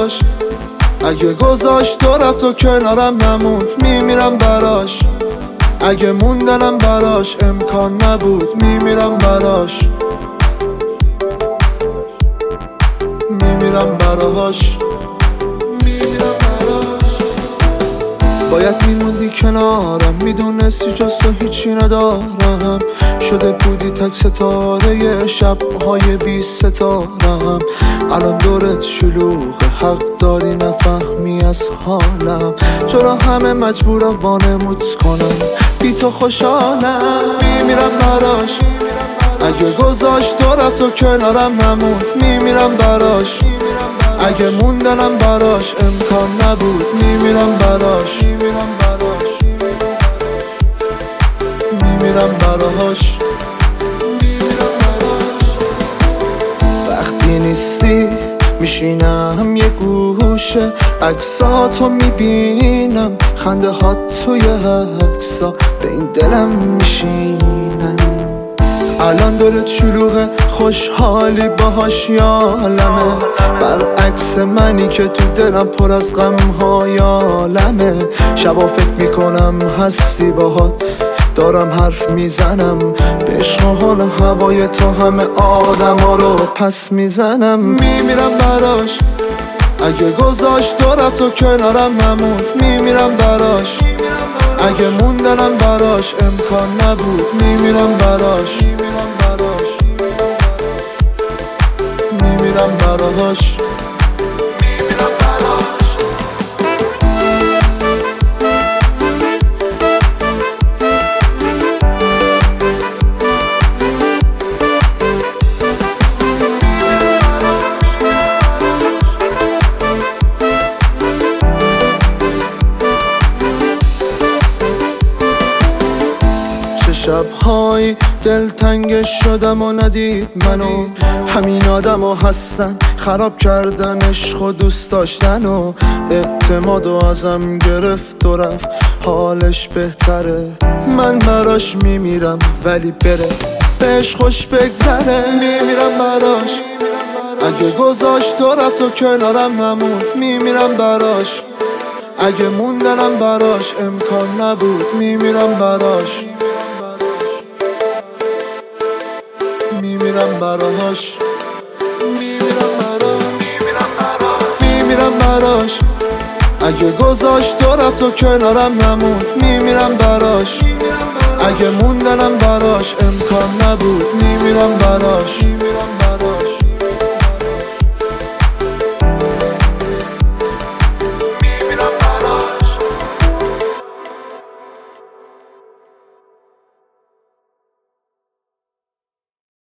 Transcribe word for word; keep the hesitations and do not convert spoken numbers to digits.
براش. اگه گذاشت و رفت و کنارم نموند میمیرم براش. اگه موندنم براش امکان نبود میمیرم براش. میمیرم براش. میمیرم براش. باید میموندی کنارم، میدونستی جز تو هیچی ندارم. شده بودی تک ستاره شبهای بی ستارم. الان دورت شلوغه، حق داری نفهمی از حالم. چرا همه مجبورم وانمود کنم بی تو خوشحالم. میمیرم براش. اگه گذاشت و رفت و کنارم نموند میمیرم براش. اگه موندنم براش امکان نبود میمیرم براش. میمیرم براش. میمیرم براش. وقتی نیستی میشینم یه گوشه، عکساتو میبینم، خنده هات توی عکسا به این دلم میشینم. الان دلت شلوغه، خوشحالی باهاش یالمه، برعکس منی که تو دلم پر از غم های عالمه. شبا فکر میکنم هستی باهات، دارم حرف میزنم به عشق و حال هوای تو همه آدم ها رو پس میزنم. میمیرم براش. اگه گذاشت و رفت و کنارم نموند میمیرم براش. اگه موندنم براش امکان نبود میمیرم براش. میمیرم براش. میمیرم براش. شب‌های دلتنگ شدم و ندید منو، همین آدم ها هستن خراب کردن عشق و دوست داشتن و اعتماد و ازم گرفت و رفت حالش بهتره. من براش میمیرم ولی بره بهش خوش بگذره. میمیرم براش. اگه گذاشت و رفت و کنارم نموند میمیرم براش. اگه موندنم براش امکان نبود میمیرم براش. میمیرم براش. میمیرم براش. میمیرم براش. اگه گذاشت و رفت و کنارم نموند میمیرم براش. اگه موندنم براش امکان نبود میمیرم براش.